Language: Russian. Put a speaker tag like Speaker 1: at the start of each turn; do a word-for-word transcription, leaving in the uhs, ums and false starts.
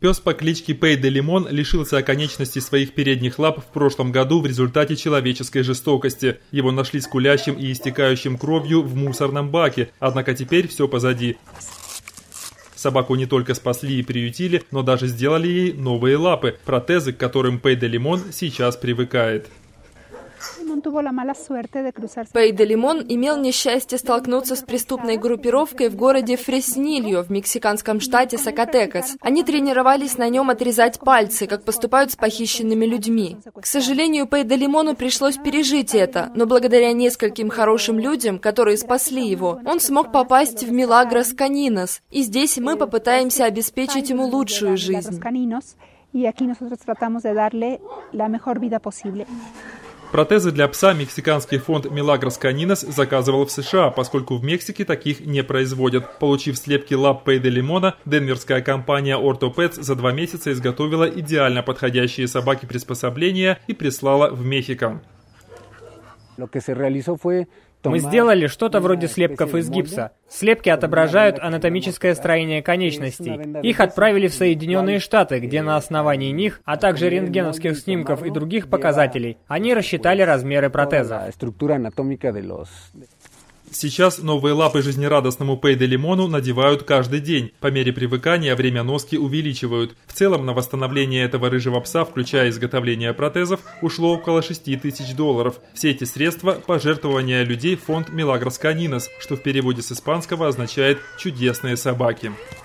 Speaker 1: Пес по кличке Пей де Лимон лишился оконечностей своих передних лап в прошлом году в результате человеческой жестокости. Его нашли скулящим и истекающим кровью в мусорном баке, однако теперь все позади. Собаку не только спасли и приютили, но даже сделали ей новые лапы, протезы, к которым Пей де Лимон сейчас привыкает.
Speaker 2: Пей де Лимон имел несчастье столкнуться с преступной группировкой в городе Фреснильо в мексиканском штате Сакатекас. Они тренировались на нем отрезать пальцы, как поступают с похищенными людьми. К сожалению, Пей де Лимону пришлось пережить это, но благодаря нескольким хорошим людям, которые спасли его, он смог попасть в Милагрос Канинос, и здесь мы попытаемся обеспечить ему лучшую жизнь.
Speaker 1: Протезы для пса мексиканский фонд Milagros Caninos заказывал в США, поскольку в Мексике таких не производят. Получив слепки лап Пей де Лимона, денверская компания OrthoPets за два месяца изготовила идеально подходящие собаки-приспособления и прислала в Мехико.
Speaker 3: Мы сделали что-то вроде слепков из гипса. Слепки отображают анатомическое строение конечностей. Их отправили в Соединенные Штаты, где на основании них, а также рентгеновских снимков и других показателей, они рассчитали размеры протеза.
Speaker 1: Сейчас новые лапы жизнерадостному Пей де Лимону надевают каждый день. По мере привыкания время носки увеличивают. В целом на восстановление этого рыжего пса, включая изготовление протезов, ушло около шести тысяч долларов. Все эти средства – пожертвования людей в фонд Milagros Caninos, что в переводе с испанского означает «чудесные собаки».